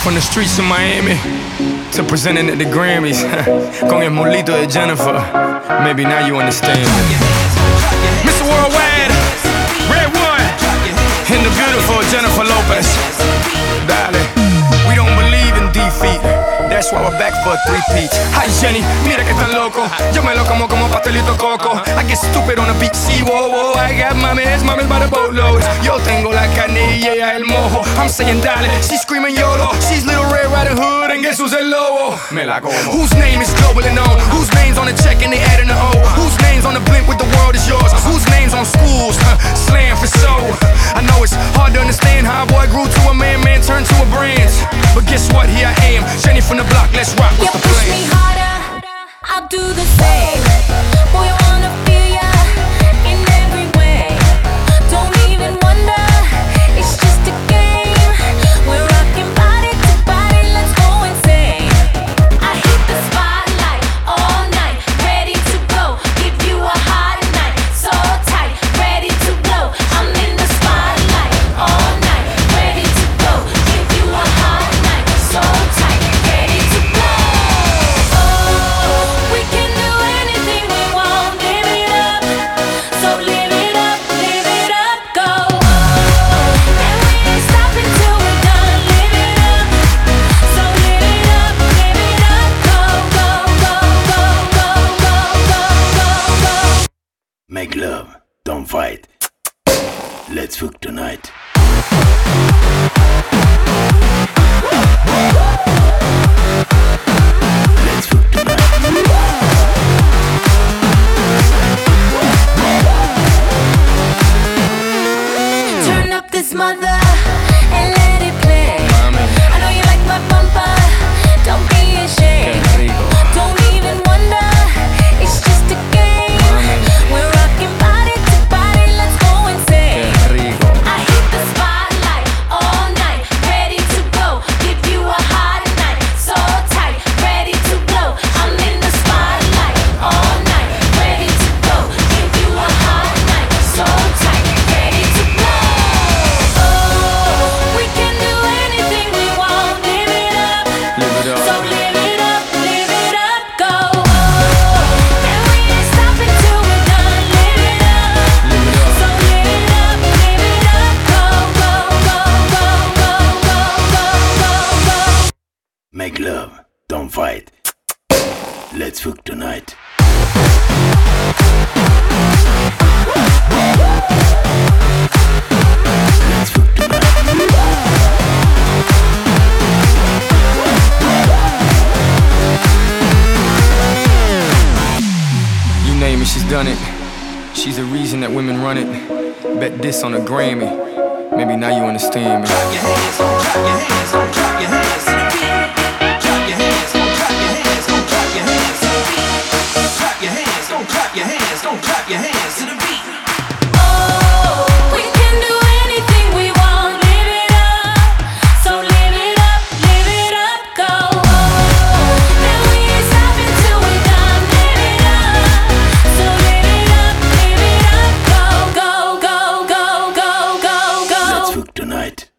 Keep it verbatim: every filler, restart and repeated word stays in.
From the streets of Miami to presenting at the Grammys con el molito de Jennifer. Maybe now you understand. Mister Worldwide, Red One, and the beautiful Jennifer Lopez. Darling, we don't believe in defeat. That's why we're back for a three-peat. Hi Jenny, mira que tan loco. Yo me lo como como pastelito coco. I get stupid on the beat, see, whoa, whoa. I got mames, mames by the boatloads. Yo tengo la carne y ella el mojo. I'm saying dale, she's screaming YOLO. She's Little Red Riding Hood and guess who's el lobo? Me la como. Whose name is globally known? Whose name's on the check and they adding the O? Whose name's on the blimp with the world is yours? Whose name's on schools? Huh, slam for soul. I know it's hard to understand how a boy grew to a man, man turned to a brand. But guess what? Here I am, Jenny from the block. Let's rock. What's the plan? You push me harder, I'll do the same. Boy, I wanna feel ya in every way. Don't even wonder, it's just a game. We're rocking body to body, let's go insane. I hit the spotlight all night, ready to go. Give you a hot night, so tight, ready to blow. I'm in the spotlight all night, ready to go. Give you a hot night, so tight, ready to blow. Make love, don't fight. Let's fuck tonight. Let's fuck tonight. Turn up this mother and let it play. I know you like my bumper, don't be ashamed. Don't even wonder, it's just a game. We're rocking body to body, let's go insane. I hit the spotlight all night, ready to go. Give you a hot night, so tight, ready to blow. I'm in the spotlight all night, ready to go. Give you a hot night, so tight, ready to blow. Oh, we can do anything we want, live it up. So live it up, live it up, go. Oh, and we ain't stopping till we're done, live it up. So live it up, live it up, go, go, go, go, go, go, go, go, go. Make love, don't fight. Let's fuck tonight. Let's fuck tonight. You name it, she's done it. She's the reason that women run it. Bet this on a Grammy. Maybe now you understand me. Clap your hands, gon' clap your hands, gon' clap your hands to the beat. Clap your hands, gon' clap your hands, gon' clap your hands to the beat. Clap your hands, gon' clap your hands, gon' clap your hands to the beat. Oh, we can do anything we want, live it up. So live it up, live it up, go. Oh, and we ain't stopping till we're done, live it up. So live it up, live it up, go, go, go, go, go, go, go. Let's fuck tonight.